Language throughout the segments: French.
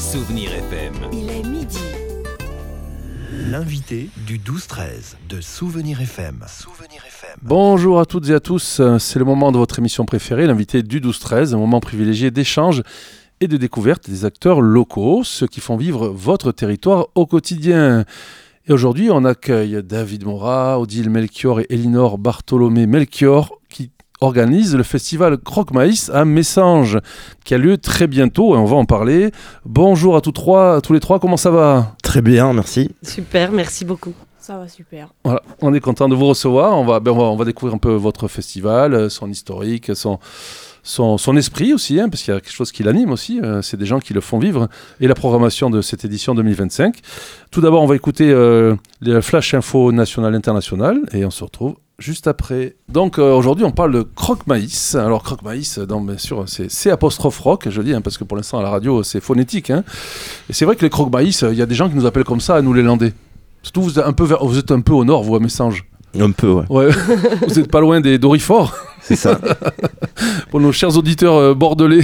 Souvenir FM. Il est midi. L'invité du 12-13 de Souvenir FM. Bonjour à toutes et à tous, c'est le moment de votre émission préférée, l'invité du 12-13, un moment privilégié d'échange et de découverte des acteurs locaux, ceux qui font vivre votre territoire au quotidien. Et aujourd'hui, on accueille David Morat, Odile Melchior et Elinor Bartholomé-Melchior qui organisent le festival Croque-Maïs à Messanges, qui a lieu très bientôt et on va en parler. Bonjour à tous les trois, comment ça va ? Très bien, merci. Super, merci beaucoup. Ça va super. Voilà, on est content de vous recevoir. On va découvrir un peu votre festival, son historique, son esprit aussi, parce qu'il y a quelque chose qui l'anime aussi. C'est des gens qui le font vivre. Et la programmation de cette édition 2025. Tout d'abord, on va écouter les Flash Info National International et on se retrouve juste après. Donc aujourd'hui, on parle de Croque-Maïs. Alors Croque-Maïs, bien sûr, c'est C''rock, je dis, parce que pour l'instant à la radio, c'est phonétique. Et c'est vrai que les Croque-Maïs, il y a des gens qui nous appellent comme ça, nous les Landais. Surtout, vous êtes un peu au nord, vous, à Messanges. Un peu, ouais. Vous n'êtes pas loin des Dorifort. C'est ça. Pour nos chers auditeurs bordelais.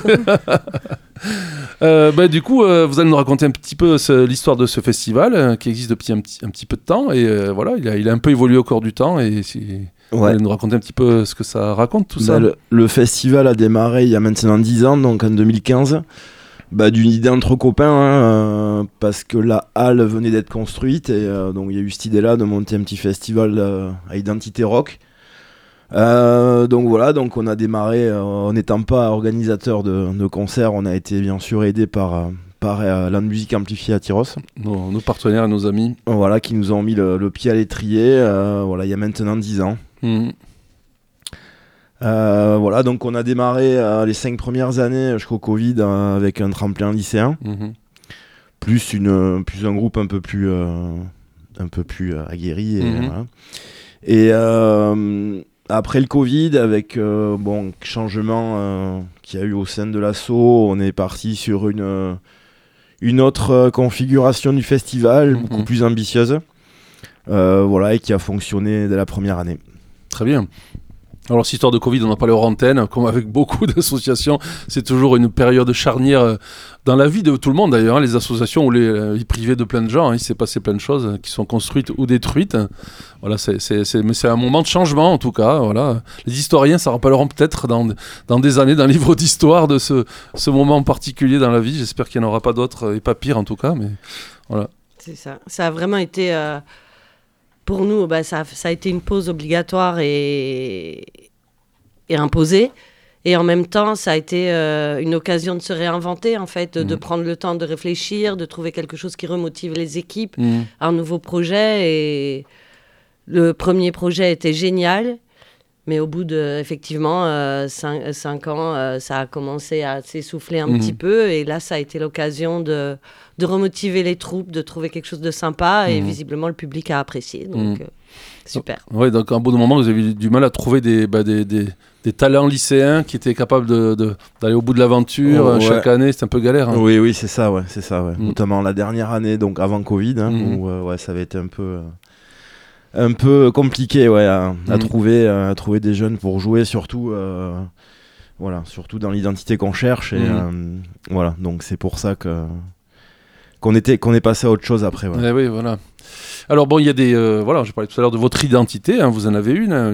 Du coup, vous allez nous raconter un petit peu l'histoire de ce festival qui existe depuis un petit peu de temps. Et voilà, il a un peu évolué au cours du temps. Et vous allez nous raconter un petit peu ce que ça raconte, tout ça. Le festival a démarré il y a maintenant 10 ans, donc en 2015. D'une idée entre copains, parce que la halle venait d'être construite et donc il y a eu cette idée-là de monter un petit festival à identité rock. Donc on a démarré en n'étant pas organisateur de concerts, on a été bien sûr aidé par Land Music Amplifié à Tyros. Nos partenaires et nos amis. Voilà, qui nous ont mis le pied à l'étrier, il y a maintenant 10 ans. Donc on a démarré les 5 premières années jusqu'au Covid avec un tremplin lycéen, plus un groupe un peu plus aguerri. Et après le Covid, avec changement qu'il y a eu au sein de l'asso, on est parti sur une autre configuration du festival, beaucoup plus ambitieuse, et qui a fonctionné dès la première année. Très bien. Alors, cette histoire de Covid, on en parlait hors antenne, comme avec beaucoup d'associations, c'est toujours une période charnière dans la vie de tout le monde d'ailleurs. Les associations ou les privés de plein de gens, il s'est passé plein de choses qui sont construites ou détruites. Voilà, mais c'est un moment de changement en tout cas. Voilà. Les historiens s'en rappelleront peut-être dans des années, dans les livres d'histoire de ce moment particulier dans la vie. J'espère qu'il n'y en aura pas d'autres, et pas pire en tout cas. Mais voilà. C'est ça. Ça a vraiment été... Pour nous, ça a été une pause obligatoire et imposée. Et en même temps, ça a été une occasion de se réinventer, en fait, de prendre le temps de réfléchir, de trouver quelque chose qui remotive les équipes, un nouveau projet. Et le premier projet était génial. Mais au bout de, effectivement, 5 ans, ça a commencé à s'essouffler un petit peu. Et là, ça a été l'occasion de remotiver les troupes, de trouver quelque chose de sympa. Et visiblement, le public a apprécié. Donc, super. Oui, donc à un bout de moment, vous avez eu du mal à trouver des talents lycéens qui étaient capables d'aller au bout de l'aventure. Chaque année, c'est un peu galère. Oui, c'est ça. Notamment la dernière année, donc avant Covid, où ça avait été un peu compliqué à trouver des jeunes pour jouer, surtout dans l'identité qu'on cherche. Et donc c'est pour ça qu'on est passé à autre chose après. Oui, voilà. Alors il y a je parlais tout à l'heure de votre identité, vous en avez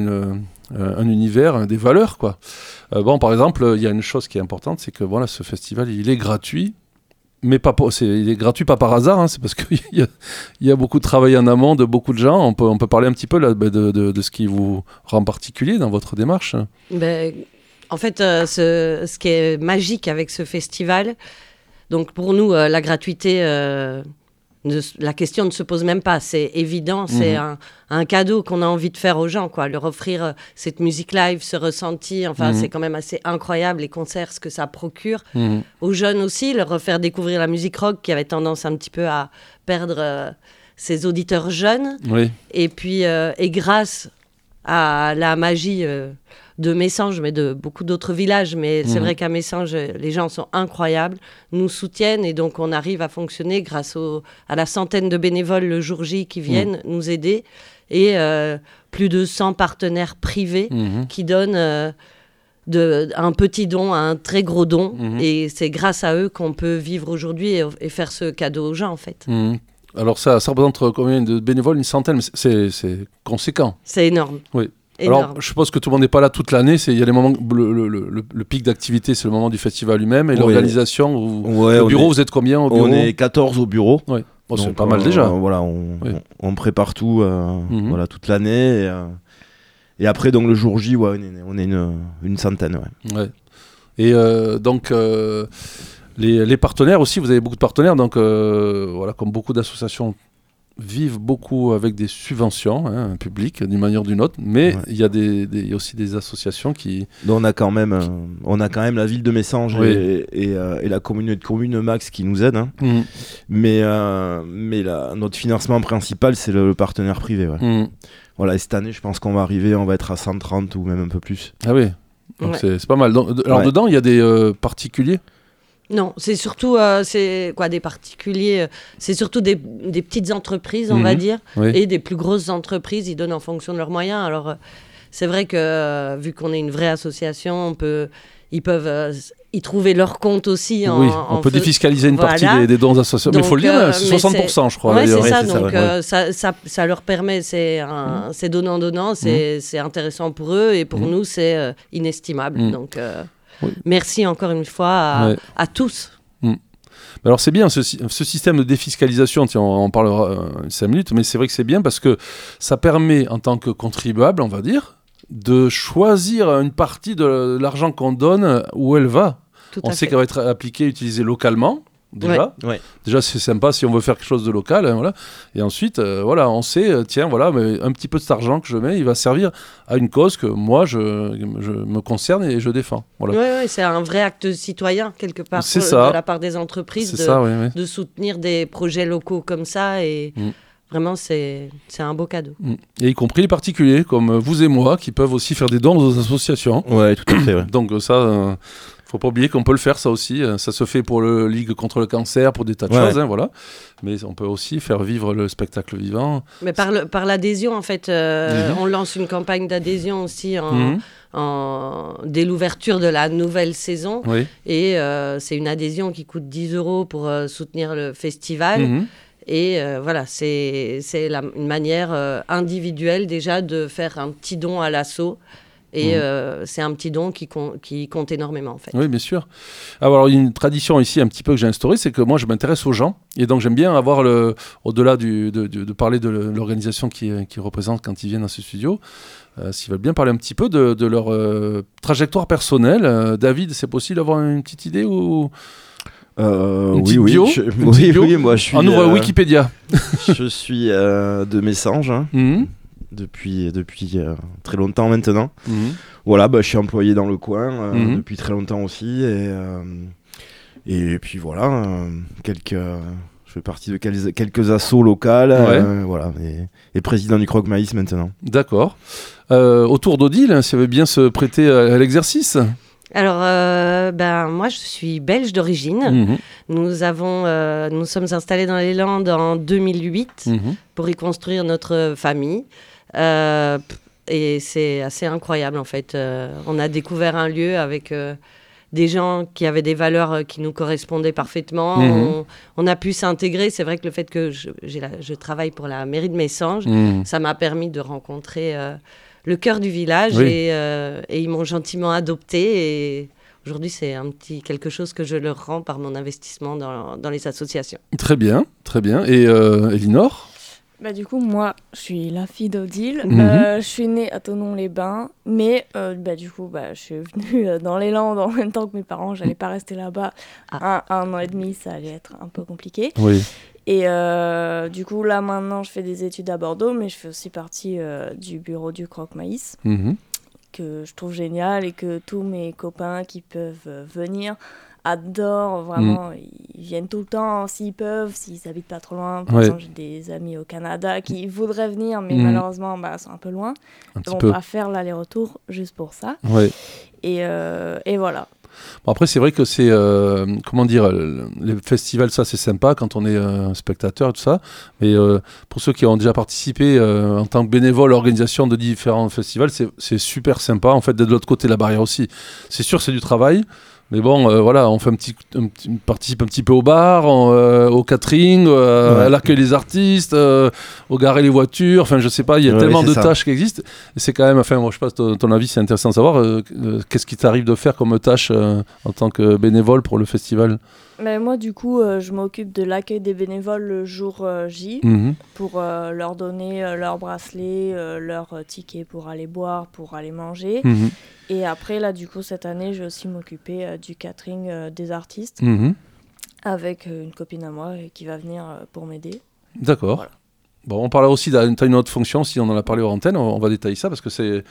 un univers, des valeurs, quoi. Par exemple, il y a une chose qui est importante, c'est que ce festival, il est gratuit. Mais il est gratuit pas par hasard, c'est parce qu'il y a beaucoup de travail en amont de beaucoup de gens. On peut parler un petit peu là, de ce qui vous rend particulier dans votre démarche. En fait, ce qui est magique avec ce festival, donc pour nous, la gratuité, la question ne se pose même pas. C'est évident, c'est un cadeau qu'on a envie de faire aux gens, quoi. Leur offrir cette musique live, ce ressenti. C'est quand même assez incroyable, les concerts, ce que ça procure. Aux jeunes aussi, leur faire découvrir la musique rock qui avait tendance un petit peu à perdre ses auditeurs jeunes. Oui. Et puis, et grâce à la magie de Messanges, mais de beaucoup d'autres villages. Mais c'est vrai qu'à Messanges, les gens sont incroyables, nous soutiennent et donc on arrive à fonctionner grâce à la centaine de bénévoles le jour J qui viennent nous aider et plus de 100 partenaires privés qui donnent un petit don à un très gros don. Mhm. Et c'est grâce à eux qu'on peut vivre aujourd'hui et faire ce cadeau aux gens, en fait. Mhm. Alors ça représente combien de bénévoles? Une centaine, mais c'est conséquent. C'est énorme. Oui. Énorme. Alors, je suppose que tout le monde n'est pas là toute l'année. Il y a des moments, le pic d'activité, c'est le moment du festival lui-même. Et l'organisation, au bureau, vous êtes combien au bureau? On est 14 au bureau. Oui. Bon, c'est Donc, pas mal déjà. Voilà, on prépare tout voilà, toute l'année. Et après, donc, le jour J, on est une centaine. Ouais. Ouais. Et donc, les partenaires aussi, vous avez beaucoup de partenaires. Donc, voilà, comme beaucoup d'associations vivent beaucoup avec des subventions publiques d'une manière ou d'une autre, mais il y a aussi des associations qui... Donc on a quand même la ville de Messanges et la communauté de communes Max qui nous aident, hein. Mais notre financement principal c'est le partenaire privé. Ouais. Voilà, et cette année je pense qu'on va être à 130 ou même un peu plus. Ah oui, donc c'est pas mal. Donc, alors dedans il y a des particuliers? Non, c'est surtout des particuliers. C'est surtout des petites entreprises, on va dire, et des plus grosses entreprises. Ils donnent en fonction de leurs moyens. Alors, c'est vrai que vu qu'on est une vraie association, ils peuvent y trouver leur compte aussi. On peut défiscaliser une partie des dons associatifs. Mais il faut le dire, c'est 60%, je crois. Oui, c'est ça. Donc, ça leur permet, c'est donnant-donnant, c'est intéressant pour eux et pour nous, c'est inestimable. Donc... merci encore une fois à tous. Alors c'est bien ce système de défiscalisation, tiens, on en parlera 5 minutes, mais c'est vrai que c'est bien parce que ça permet en tant que contribuable, on va dire, de choisir une partie de l'argent qu'on donne où elle va. On sait qu'elle va être appliquée, utilisée localement. Déjà c'est sympa si on veut faire quelque chose de local, hein, voilà. Et ensuite on sait mais un petit peu de cet argent que je mets il va servir à une cause que moi je me concerne et je défends, voilà. C'est un vrai acte citoyen quelque part de la part des entreprises de soutenir des projets locaux comme ça et vraiment c'est un beau cadeau. Et y compris les particuliers comme vous et moi qui peuvent aussi faire des dons aux associations. Ouais, tout à fait. Donc ça faut pas oublier qu'on peut le faire, ça aussi. Ça se fait pour le Ligue contre le cancer, pour des tas de choses, voilà. Mais on peut aussi faire vivre le spectacle vivant. Mais par l'adhésion, en fait, on lance une campagne d'adhésion aussi dès l'ouverture de la nouvelle saison. Et c'est une adhésion qui coûte 10 € pour soutenir le festival. Et c'est une manière individuelle déjà de faire un petit don à l'asso. Et c'est un petit don qui compte énormément en fait. Oui, bien sûr. Alors il y a une tradition ici un petit peu que j'ai instaurée, c'est que moi je m'intéresse aux gens et donc j'aime bien avoir au-delà de parler de l'organisation qui représente quand ils viennent dans ce studio, s'ils veulent bien parler un petit peu de leur trajectoire personnelle. David, c'est possible d'avoir une petite idée ou oui, moi je suis. On ouvre Wikipédia. Je suis de Messanges. Hein. Depuis très longtemps maintenant. Voilà, je suis employé dans le coin depuis très longtemps aussi. Et puis voilà, je fais partie de quelques assos locales. Voilà, et président du Croque Maïs maintenant. D'accord. Autour d'Odile, ça veut bien se prêter à l'exercice. Alors, moi, je suis belge d'origine. Nous sommes installés dans les Landes en 2008 pour y construire notre famille. Et c'est assez incroyable en fait. On a découvert un lieu avec des gens qui avaient des valeurs qui nous correspondaient parfaitement. On a pu s'intégrer. C'est vrai que le fait que je travaille pour la mairie de Messanges, ça m'a permis de rencontrer le cœur du village et ils m'ont gentiment adopté. Et aujourd'hui, c'est quelque chose que je leur rends par mon investissement dans les associations. Très bien, très bien. Et Elinor ? Du coup, moi, je suis la fille d'Odile. Je suis née à Thonon-les-Bains, mais du coup, je suis venue dans les Landes en même temps que mes parents. J'allais pas rester là-bas un an et demi, ça allait être un peu compliqué. Et du coup, là, maintenant, je fais des études à Bordeaux, mais je fais aussi partie du bureau du Croque Maïs, que je trouve génial et que tous mes copains qui peuvent venir adorent vraiment, ils viennent tout le temps s'ils peuvent, s'ils habitent pas trop loin. Par exemple, j'ai des amis au Canada qui voudraient venir, mais malheureusement, sont un peu loin. Ils vont pas faire l'aller-retour juste pour ça. Et voilà. Bon, après, c'est vrai que c'est, comment dire, les festivals, ça c'est sympa quand on est spectateur et tout ça, mais pour ceux qui ont déjà participé en tant que bénévole à l'organisation de différents festivals, c'est super sympa en fait d'être de l'autre côté de la barrière aussi. C'est sûr, c'est du travail. Mais bon, voilà, on fait on participe un petit peu au bar, au catering, à l'accueil des artistes, au garer les voitures. Enfin, je sais pas, il y a tellement de tâches qui existent. Et c'est quand même, enfin, moi, je sais pas, ton avis, c'est intéressant de savoir. Qu'est-ce qui t'arrive de faire comme tâche en tant que bénévole pour le festival ? Mais moi, du coup, je m'occupe de l'accueil des bénévoles le jour J pour leur donner leur bracelet, leur ticket pour aller boire, pour aller manger. Et après, là, du coup, cette année, je vais aussi m'occuper du catering des artistes avec une copine à moi qui va venir pour m'aider. D'accord. Voilà. Bon, on parlera aussi t'as une autre fonction, si on en a parlé hors antenne, on va détailler ça parce que c'est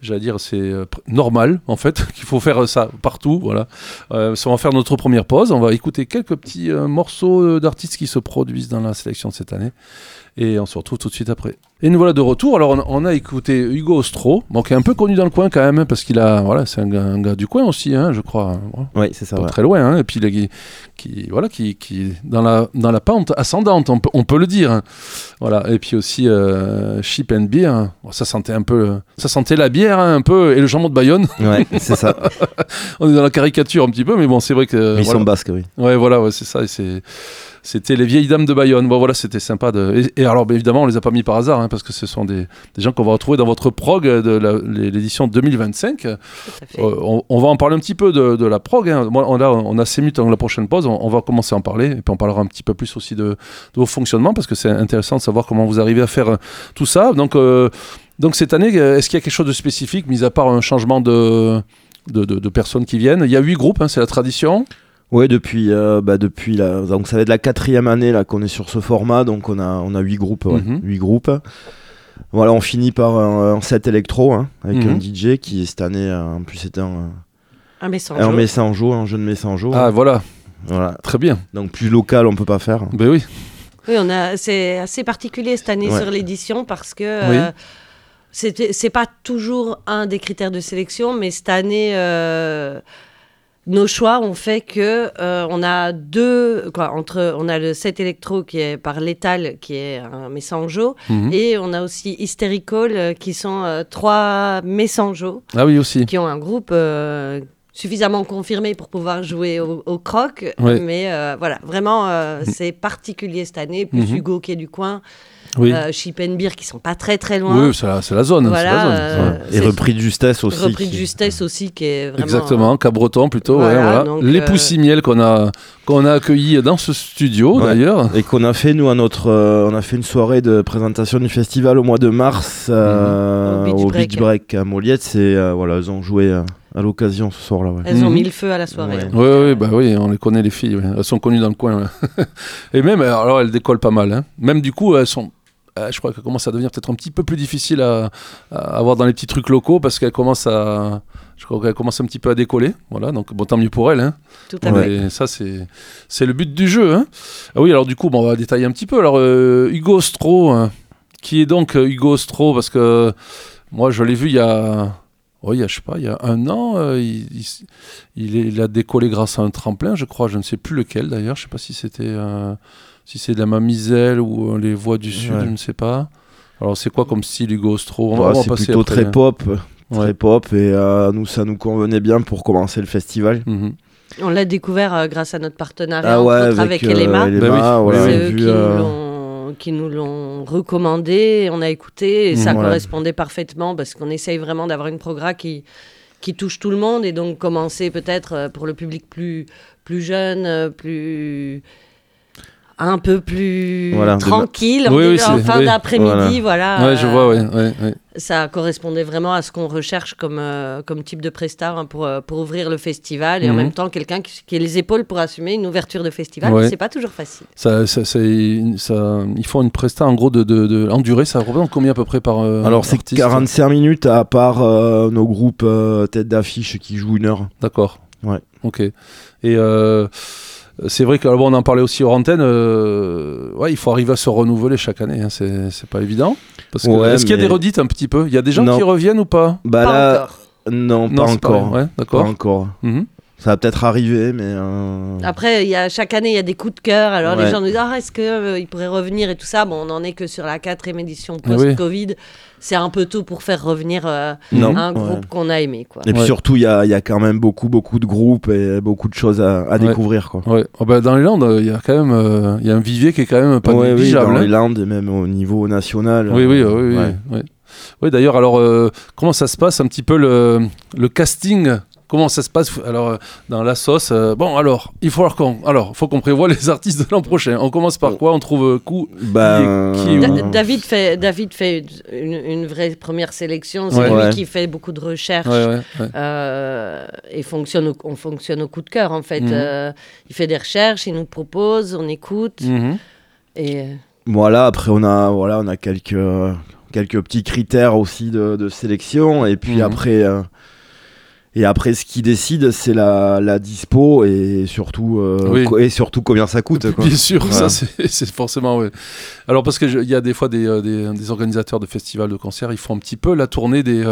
normal en fait qu'il faut faire ça partout, voilà. On va faire notre première pause, on va écouter quelques petits morceaux d'artistes qui se produisent dans la sélection de cette année et on se retrouve tout de suite après. Et nous voilà de retour. Alors on a écouté Hugo Ostro, bon, qui est un peu connu dans le coin quand même parce qu'il a, voilà, c'est un gars du coin aussi, hein, je crois. Oui, c'est ça. Pas très loin, hein, et puis qui dans la pente ascendante, on peut le dire. Hein. Voilà. Et puis aussi Chip and Beer, hein. Bon, ça sentait la bière hein, un peu et le jambon de Bayonne. Ouais, c'est ça. On est dans la caricature un petit peu, mais bon, c'est vrai que. Mais ils sont basques, oui. Ouais, voilà, ouais, c'est ça. C'était les vieilles dames de Bayonne. Bon, voilà, c'était sympa. Et alors, bah, évidemment, on les a pas mis par hasard, hein, parce que ce sont des gens qu'on va retrouver dans votre prog de l'édition 2025. On va en parler un petit peu de la prog. Hein. Moi, on a 5 minutes dans la prochaine pause. On va commencer à en parler. Et puis, on parlera un petit peu plus aussi de vos fonctionnements, parce que c'est intéressant de savoir comment vous arrivez à faire tout ça. Donc cette année, est-ce qu'il y a quelque chose de spécifique, mis à part un changement de personnes qui viennent ? Il y a 8 groupes, hein, c'est la tradition. Ouais, depuis donc ça va être la 4e année là qu'on est sur ce format, donc on a 8 groupes, 8 groupes. Voilà, on finit par un set électro hein, avec un DJ qui cette année en plus c'était un Messanjo, un jeune Messanjo. Ah voilà, très bien. Donc plus local on peut pas faire. Ben oui. Oui, c'est assez particulier cette année sur l'édition parce que c'est pas toujours un des critères de sélection, mais cette année. Nos choix ont fait que on a on a le set électro qui est par Lethal qui est un Messanjo et on a aussi Hysterical qui sont 3 Messanjo qui ont un groupe suffisamment confirmé pour pouvoir jouer au croc mais voilà vraiment c'est particulier cette année plus Hugo qui est du coin. Chip and Beer qui sont pas très très loin. Oui, c'est la zone. Voilà, et Repris de Justesse aussi. Repris de Justesse aussi qui est vraiment. Exactement, Cabreton plutôt. Voilà. Donc, les Poussimiel qu'on a accueillis dans ce studio d'ailleurs. Et qu'on a fait nous on a fait une soirée de présentation du festival au mois de mars au Beach Break à Moliette. Elles ont joué. À l'occasion ce soir-là. Ouais. Elles ont mis le feu à la soirée. Oui, on les connaît les filles. Ouais. Elles sont connues dans le coin. Ouais. Et même, alors elles décollent pas mal. Hein. Même du coup, elles sont. Je crois qu'elles commencent à devenir peut-être un petit peu plus difficiles à avoir dans les petits trucs locaux parce qu'elles commencent un petit peu à décoller. Voilà, donc bon, tant mieux pour elles. Hein. Tout à fait. Et ça, c'est le but du jeu. Hein. Ah oui, alors du coup, on va détailler un petit peu. Alors, Hugo Ostro, hein, qui est donc Hugo Ostro, parce que moi, je l'ai vu il y a 1 an, il a décollé grâce à un tremplin, je crois, je ne sais plus lequel d'ailleurs, je ne sais pas si c'était si c'est de la Mamiselle ou les Voix du Sud, je ne sais pas. Alors c'est quoi comme style Hugo Ostro ? C'est plutôt après, très pop, et nous ça nous convenait bien pour commencer le festival. On l'a découvert grâce à notre partenariat avec Elema. C'est eux qui nous l'ont recommandé, on a écouté et ça correspondait parfaitement parce qu'on essaye vraiment d'avoir une programme qui touche tout le monde et donc commencer peut-être pour le public plus jeune, un peu plus tranquille en fin d'après-midi. Ouais, je vois, Ça correspondait vraiment à ce qu'on recherche comme type de prestat pour ouvrir le festival et en même temps quelqu'un qui ait les épaules pour assumer une ouverture de festival. C'est pas toujours facile. Ils font une prestat en gros de endurée. Ça représente combien à peu près par Alors c'est artiste 45 minutes à part nos groupes tête d'affiche qui jouent 1 heure. D'accord. Ouais. Ok. Et c'est vrai qu'on en parlait aussi hors antenne. Il faut arriver à se renouveler chaque année. Hein, c'est pas évident. Parce que, est-ce qu'il y a des redites un petit peu ? Il y a des gens qui reviennent ou pas ? Pas encore. Non, pas encore. D'accord. Pas encore. Ça va peut-être arriver, mais... Après, chaque année, il y a des coups de cœur. Alors Ouais. les gens nous disent est-ce qu'il pourrait revenir et tout ça. Bon, on n'en est que sur la 4e édition post-Covid. C'est un peu tôt pour faire revenir un groupe qu'on a aimé, quoi. Et puis surtout, il y a quand même beaucoup de groupes et beaucoup de choses à découvrir, quoi. Ouais. Oh, bah, dans les Landes, il y a quand même il y a un vivier qui est quand même pas négligeable. Oui, dans hein. les Landes et même au niveau national. Oui, d'ailleurs, alors, comment ça se passe un petit peu le casting? Comment ça se passe alors dans la sauce alors, faut qu'on prévoie les artistes de l'an prochain. On commence par quoi? On trouve qui est où? David fait une vraie première sélection. C'est lui qui fait beaucoup de recherches et on fonctionne au coup de cœur, en fait. Il fait des recherches, il nous propose, on écoute. Et voilà, après on a quelques petits critères aussi de sélection, et puis après ce qui décide, c'est la dispo et surtout combien ça coûte, quoi. Bien sûr, ça c'est forcément Alors parce que il y a des fois des organisateurs de festivals de concerts, ils font un petit peu la tournée des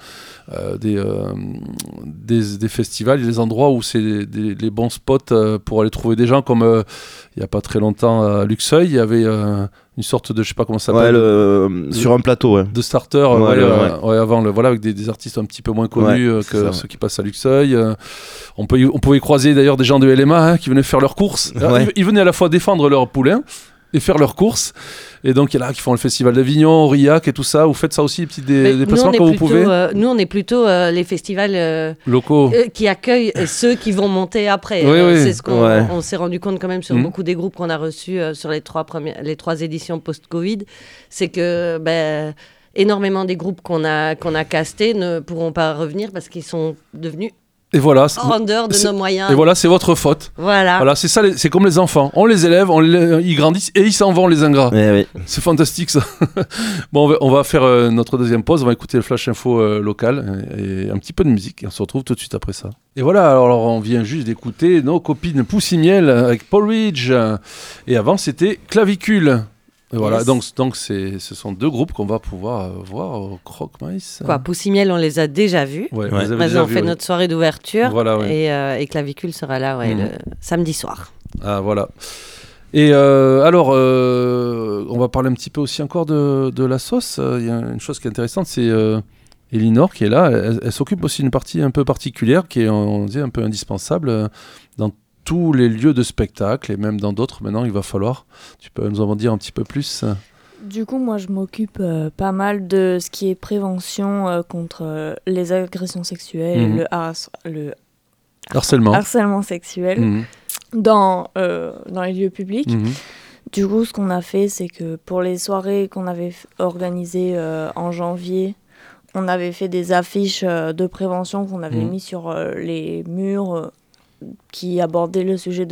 festivals et des endroits où c'est les bons spots pour aller trouver des gens, comme il n'y a pas très longtemps à Luxeuil, il y avait une sorte de, je sais pas comment ça s'appelle, sur un plateau de starter avant avec des artistes un petit peu moins connus que ceux qui passent à Luxeuil. On pouvait croiser d'ailleurs des gens de LMA qui venaient faire leurs courses. Ils venaient à la fois défendre leur poulain et faire leurs courses. Et donc, il y en a qui font le festival d'Avignon, Aurillac et tout ça. Vous faites ça aussi, des déplacements quand vous pouvez? Nous, on est plutôt les festivals locaux qui accueillent ceux qui vont monter après. C'est ce qu'on s'est rendu compte quand même sur beaucoup des groupes qu'on a reçus sur les 3 éditions post-Covid. C'est que énormément des groupes qu'on a castés ne pourront pas revenir parce qu'ils sont devenus et voilà, en dehors de nos moyens. Et voilà, c'est votre faute. Voilà, c'est ça, c'est comme les enfants. On les élève, ils grandissent et ils s'en vont, les ingrats. C'est fantastique, ça. Bon, on va faire notre deuxième pause. On va écouter le Flash Info local et un petit peu de musique. Et on se retrouve tout de suite après ça. Et voilà, alors on vient juste d'écouter nos copines Poussimiel avec Paul Ridge. Et avant, c'était Clavicule. Et voilà, donc ce sont 2 groupes qu'on va pouvoir voir au Croque-Maïs. Poussimiel, on les a déjà vus. Maintenant, on fait notre soirée d'ouverture. Et Clavicule sera là le samedi soir. Ah, voilà. Et alors, on va parler un petit peu aussi encore de la sauce. Il y a une chose qui est intéressante, c'est Elinor qui est là. Elle s'occupe aussi d'une partie un peu particulière qui est, on dit, un peu indispensable dans tous les lieux de spectacle et même dans d'autres. Maintenant, il va falloir. Tu peux nous en dire un petit peu plus? Du coup, moi, je m'occupe pas mal de ce qui est prévention contre les agressions sexuelles, le harcèlement sexuel dans les lieux publics. Du coup, ce qu'on a fait, c'est que pour les soirées qu'on avait organisées en janvier, on avait fait des affiches de prévention qu'on avait mis sur les murs qui abordaient le sujet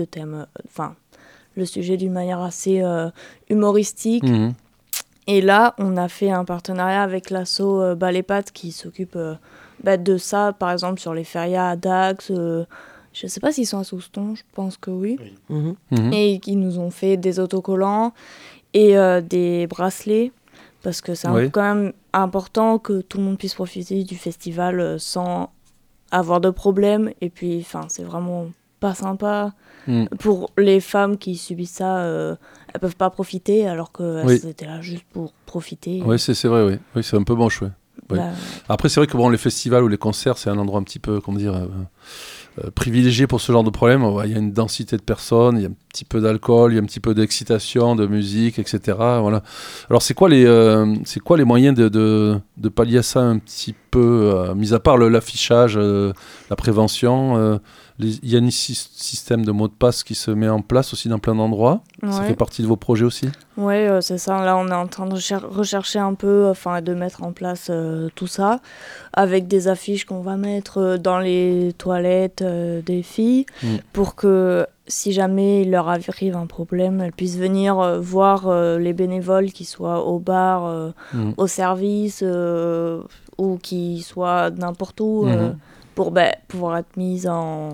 le sujet d'une manière assez humoristique. Et là, on a fait un partenariat avec l'asso Balépates qui s'occupe de ça, par exemple sur les férias à Dax. Je ne sais pas s'ils sont à Souston, je pense que oui. Et qui nous ont fait des autocollants et des bracelets, parce que c'est quand même important que tout le monde puisse profiter du festival sans avoir de problème. Et puis, c'est vraiment pas sympa pour les femmes qui subissent ça. Elles peuvent pas profiter alors qu'elles étaient là juste pour profiter. Oui, c'est vrai, oui, c'est un peu moche, Après, c'est vrai que les festivals ou les concerts, c'est un endroit un petit peu, privilégié pour ce genre de problème. Il y a une densité de personnes, il y a un petit peu d'alcool, il y a un petit peu d'excitation, de musique, etc. Voilà. Alors, c'est quoi les moyens de pallier à ça un petit peu, mis à part l'affichage, la prévention il y a un système de mots de passe qui se met en place aussi dans plein d'endroits. Ça fait partie de vos projets aussi? Oui, c'est ça. Là, on est en train de rechercher un peu, de mettre en place tout ça, avec des affiches qu'on va mettre dans les toilettes des filles, pour que si jamais il leur arrive un problème, elles puissent venir voir les bénévoles, qui soient au bar, au service, ou qui soient n'importe où, pour pouvoir être mises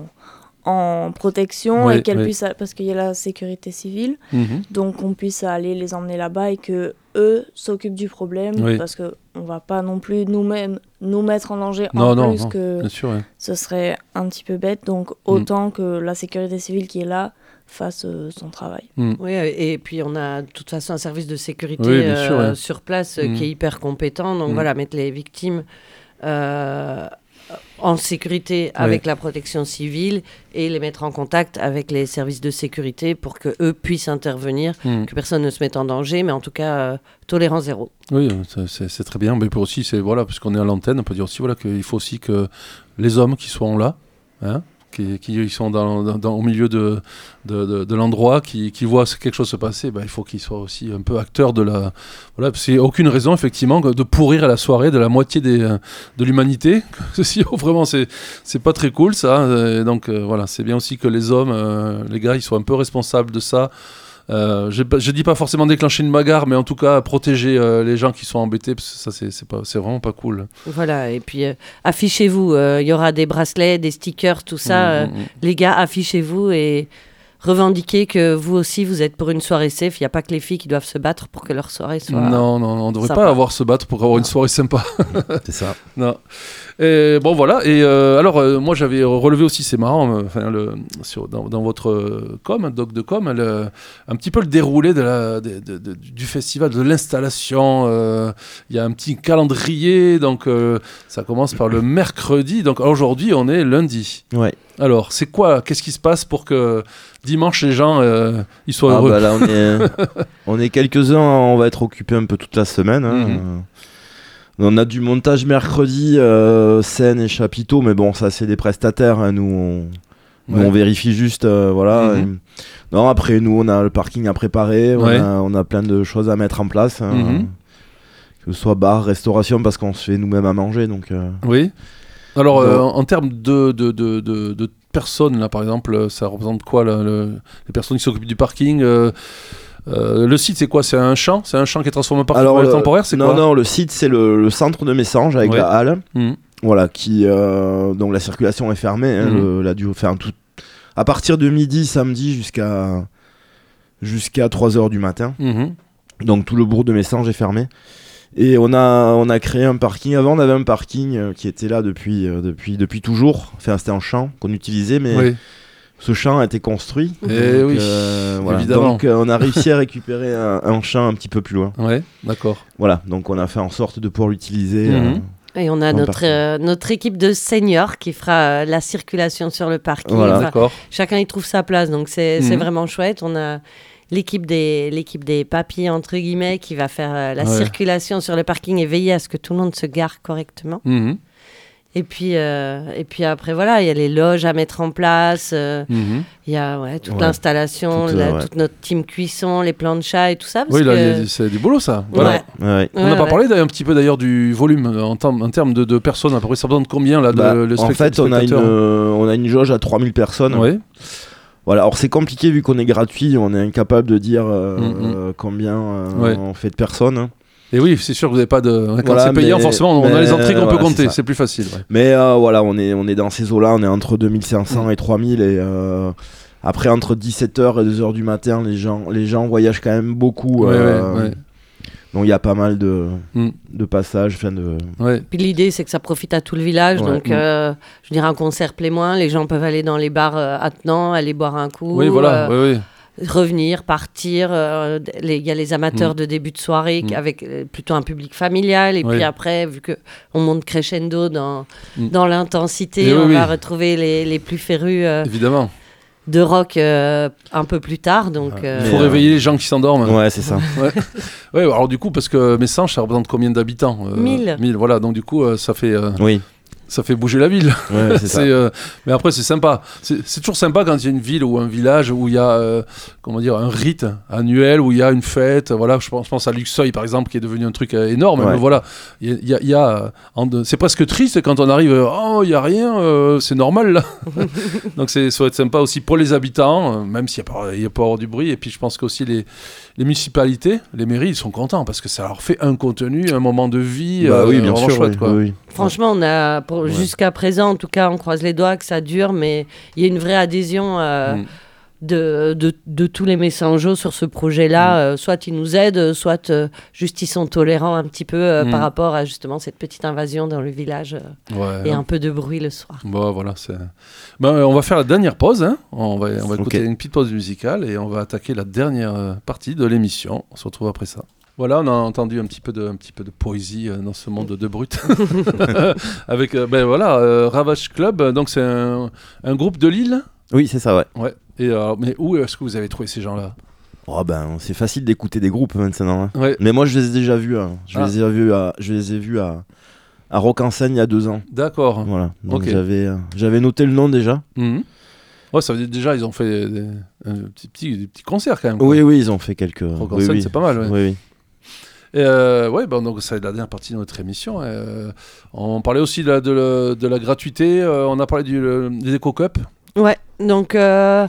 en protection et qu'elles puissent, parce qu'il y a la sécurité civile, donc on puisse aller les emmener là-bas et que eux s'occupent du problème, parce que on va pas non plus nous-mêmes nous mettre en danger Non, plus non, que bien sûr. Ouais. ce serait un petit peu bête. Donc autant que la sécurité civile qui est là fasse son travail. Oui, et puis on a de toute façon un service de sécurité Oui, bien sûr, ouais. sur place qui est hyper compétent. Donc voilà, mettre les victimes en sécurité avec la protection civile et les mettre en contact avec les services de sécurité pour qu'eux puissent intervenir, que personne ne se mette en danger, mais en tout cas, tolérance zéro. Oui, c'est très bien. Mais pour aussi, puisqu'on est à l'antenne, on peut dire aussi qu'il faut aussi que les hommes qui sont là, hein, qui sont au milieu de l'endroit, qui voient quelque chose se passer, il faut qu'ils soient aussi un peu acteurs de la... Voilà, parce qu'il n'y a aucune raison, effectivement, de pourrir la soirée de la moitié de l'humanité. Vraiment, c'est pas très cool, ça. Et donc, voilà, c'est bien aussi que les hommes, les gars, ils soient un peu responsables de ça. Je dis pas forcément déclencher une bagarre, mais en tout cas protéger les gens qui sont embêtés, parce que ça c'est vraiment pas cool. Voilà, et puis affichez-vous, il y aura des bracelets, des stickers, tout ça. Les gars, affichez-vous et revendiquez que vous aussi vous êtes pour une soirée safe. Il n'y a pas que les filles qui doivent se battre pour que leur soirée soit Non, on devrait sympa. pas avoir se battre pour avoir une soirée sympa. C'est ça. Non. Et bon voilà, et alors moi j'avais relevé aussi, c'est marrant, dans votre doc de com, un petit peu le déroulé du festival, de l'installation. Il y a un petit calendrier, donc ça commence par le mercredi, donc aujourd'hui on est lundi. Ouais. Alors qu'est-ce qui se passe pour que dimanche les gens ils soient heureux? Là on est quelques-uns, on va être occupés un peu toute la semaine. On a du montage mercredi, scène et chapiteaux, mais bon, ça c'est des prestataires. Hein. Nous, on vérifie juste, voilà. Non, après nous, on a le parking à préparer, on a plein de choses à mettre en place, que ce soit bar, restauration, parce qu'on se fait nous-mêmes à manger, donc. Oui. Alors, en termes de personnes, là, par exemple, ça représente quoi les personnes qui s'occupent du parking? Le site, c'est quoi? C'est un champ qui est transformé en parking temporaire, c'est quoi? Non, le site, c'est le centre de Messanges avec la halle. Voilà, donc la circulation est fermée. À partir de midi, samedi, jusqu'à 3h du matin. Donc tout le bourg de Messanges est fermé. Et on a créé un parking. Avant, on avait un parking qui était là depuis toujours. Enfin, c'était un champ qu'on utilisait, mais... Ce champ a été construit. Et donc, voilà. Évidemment. Donc on a réussi à récupérer un champ un petit peu plus loin. Ouais, d'accord. Voilà, donc on a fait en sorte de pouvoir l'utiliser. Et on a notre équipe de seniors qui fera la circulation sur le parking. Voilà. D'accord. Chacun y trouve sa place, donc c'est vraiment chouette. On a l'équipe des papis, entre guillemets, qui va faire la circulation sur le parking et veiller à ce que tout le monde se gare correctement. Et puis après, voilà, il y a les loges à mettre en place, il y a toute l'installation, toute notre team cuisson, les plans de chat et tout ça. Parce c'est du boulot, ça. Voilà. On n'a pas parlé un petit peu d'ailleurs du volume en termes de personnes. À peu près, ça représente combien là, en fait, on a une jauge à 3000 personnes. Ouais. Voilà, alors c'est compliqué vu qu'on est gratuit, on est incapable de dire combien on fait de personnes. Et oui, c'est sûr que vous n'avez pas de... Quand c'est payant, forcément, on a les entrées qu'on peut compter, c'est plus facile. Ouais. Mais voilà, on est dans ces eaux-là, on est entre 2500 et 3000, et après, entre 17h et 2h du matin, les gens voyagent quand même beaucoup. Donc il y a pas mal de passages. Puis l'idée, c'est que ça profite à tout le village, donc je dirais un concert Plémoin, les gens peuvent aller dans les bars attenants, aller boire un coup. Oui, voilà, revenir, partir. Il y a les amateurs de début de soirée avec plutôt un public familial. Et puis après, vu qu'on monte crescendo dans l'intensité, on va retrouver les plus férus évidemment. De rock un peu plus tard. Donc, faut réveiller les gens qui s'endorment. Ouais, c'est ça. Ouais, alors du coup, parce que Messanges, ça représente combien d'habitants 1000. Voilà, donc du coup, ça fait... Oui. Ça fait bouger la ville. Ouais, c'est ça. Mais après, c'est sympa. C'est toujours sympa quand il y a une ville ou un village où il y a un rite annuel, où il y a une fête. Voilà, je pense à Luxeuil, par exemple, qui est devenu un truc énorme. Mais voilà, c'est presque triste quand on arrive. Oh, il n'y a rien, c'est normal là. Donc, ça va être sympa aussi pour les habitants, même s'il n'y a pas avoir du bruit. Et puis, je pense qu'aussi les municipalités, les mairies, ils sont contents parce que ça leur fait un contenu, un moment de vie. Oui, bien sûr. Chouette, quoi. Oui. Franchement, on a, jusqu'à présent, en tout cas, on croise les doigts que ça dure, mais il y a une vraie adhésion de tous les Messangeaux sur ce projet-là. Soit ils nous aident, soit juste ils sont tolérants un petit peu par rapport à justement cette petite invasion dans le village et un peu de bruit le soir. Bon, voilà, on va faire la dernière pause. Hein. On va écouter une petite pause musicale et on va attaquer la dernière partie de l'émission. On se retrouve après ça. Voilà, on a entendu un petit peu de poésie dans ce monde de brut. Avec Ravage Club, donc c'est un groupe de Lille. Oui, c'est ça, ouais. Ouais. Et mais où est-ce que vous avez trouvé ces gens-là? Oh c'est facile d'écouter des groupes maintenant. Hein. Ouais. Mais moi, je les ai déjà vus. Hein. Je les ai vus à Rock en Seine il y a 2 ans. D'accord. Voilà. Donc j'avais noté le nom déjà. Mm-hmm. Ouais, ça veut dire déjà ils ont fait des petits concerts quand même. Quoi. Oui, ils ont fait quelques. Rock en Seine, c'est pas mal. Ouais. Oui. Et donc ça va être la dernière partie de notre émission. On parlait aussi de la gratuité. On a parlé des Eco-Cup. Ouais, donc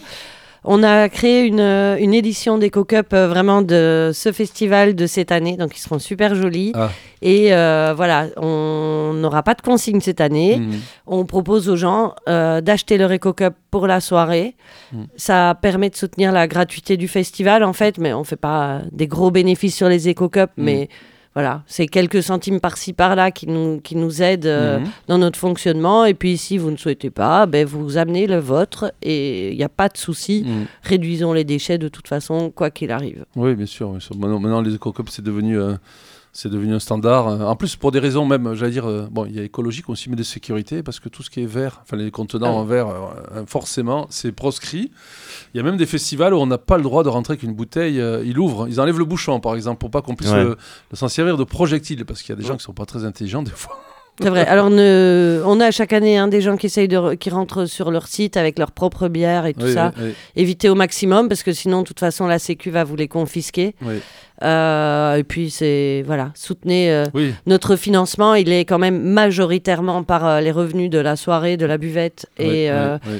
on a créé une édition d'Eco-Cup vraiment de ce festival de cette année, donc ils seront super jolis. Et voilà, on n'aura pas de consigne cette année. On propose aux gens d'acheter leur Eco-Cup pour la soirée. Ça permet de soutenir la gratuité du festival en fait, mais on ne fait pas des gros bénéfices sur les Eco-Cup, mais voilà, c'est quelques centimes par-ci par-là qui nous aident dans notre fonctionnement. Et puis si vous ne souhaitez pas, vous amenez le vôtre et il n'y a pas de souci. Réduisons les déchets de toute façon, quoi qu'il arrive. Oui, bien sûr. Maintenant les Eco-Cups, c'est devenu un standard. En plus, pour des raisons même, j'allais dire, il y a écologique aussi, mais de sécurité, parce que tout ce qui est verre, enfin les contenants en verre, forcément, c'est proscrit. Il y a même des festivals où on n'a pas le droit de rentrer avec une bouteille. Ils enlèvent le bouchon, par exemple, pour pas qu'on puisse s'en servir de projectile, parce qu'il y a des gens qui sont pas très intelligents des fois. C'est vrai. Alors, on a chaque année des gens qui rentrent sur leur site avec leur propre bière et tout ça. Oui. Évitez au maximum, parce que sinon, de toute façon, la Sécu va vous les confisquer. Oui. Et puis, soutenez notre financement. Il est quand même majoritairement par les revenus de la soirée, de la buvette et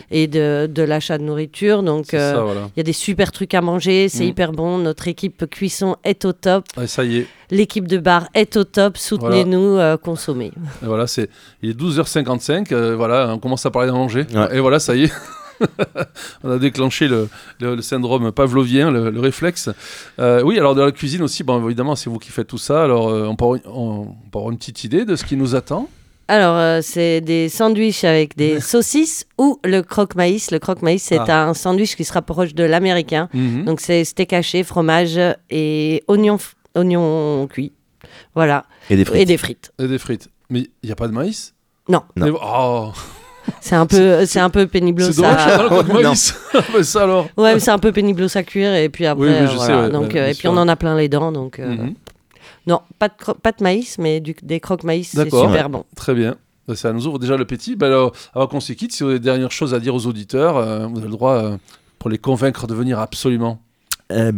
de l'achat de nourriture. Donc, il y a des super trucs à manger. C'est hyper bon. Notre équipe cuisson est au top. Ça y est. L'équipe de bar est au top. Soutenez-nous, consommez. Et voilà, il est 12h55. On commence à parler d'en manger. Ouais. Et voilà, ça y est. On a déclenché le syndrome pavlovien, le réflexe. Oui, alors de la cuisine aussi, évidemment, c'est vous qui faites tout ça. Alors, on peut avoir une petite idée de ce qui nous attend. Alors, c'est des sandwichs avec des saucisses ou le croque-maïs. Le croque-maïs, c'est un sandwich qui se rapproche de l'américain. Donc, c'est steak haché, fromage et oignons cuits. Voilà. Et des frites. Et des frites. Mais il n'y a pas de maïs? Non. Mais, c'est un peu pénible c'est dommage, ça. Le croque-maïs. Mais ça alors. Ouais, mais c'est un peu pénible à cuire et puis après, donc, et puis on en a plein les dents, donc. Non, pas de maïs, mais des croque-maïs, c'est super bon. Très bien. Ça nous ouvre déjà le petit. Alors, avant qu'on se quitte, si vous avez des dernières choses à dire aux auditeurs, vous avez le droit pour les convaincre de venir absolument. Il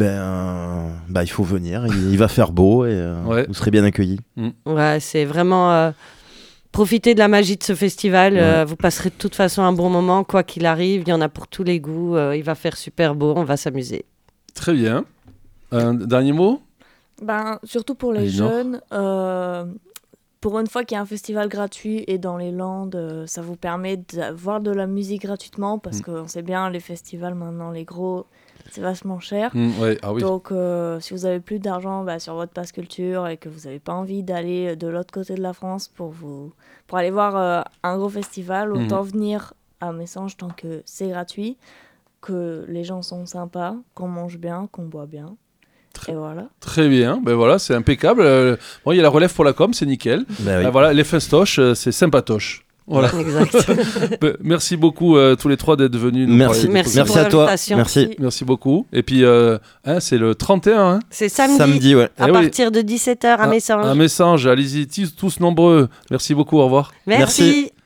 faut venir. Il va faire beau et vous serez bien accueillis. Ouais, c'est vraiment... profitez de la magie de ce festival. Vous passerez de toute façon un bon moment, quoi qu'il arrive. Il y en a pour tous les goûts. Il va faire super beau. On va s'amuser. Très bien. Un dernier mot? Surtout pour les jeunes, pour une fois qu'il y a un festival gratuit et dans les Landes, ça vous permet d'avoir de la musique gratuitement parce qu'on sait bien, les festivals maintenant, les gros, c'est vachement cher. Oui. Donc, si vous avez plus d'argent sur votre passe culture et que vous n'avez pas envie d'aller de l'autre côté de la France pour aller voir un gros festival, autant venir à Messanges tant que c'est gratuit, que les gens sont sympas, qu'on mange bien, qu'on boit bien. Et voilà. Très bien, c'est impeccable. Il y a la relève pour la com, c'est nickel. Les festoches, c'est sympatoche. Voilà. Exact. Merci beaucoup tous les trois d'être venus nous parler. Merci à toi. Merci beaucoup. Et puis c'est le 31. Hein. C'est samedi ouais. À partir de 17h à Messanges. À Messanges, allez-y tous nombreux. Merci beaucoup, au revoir. Merci.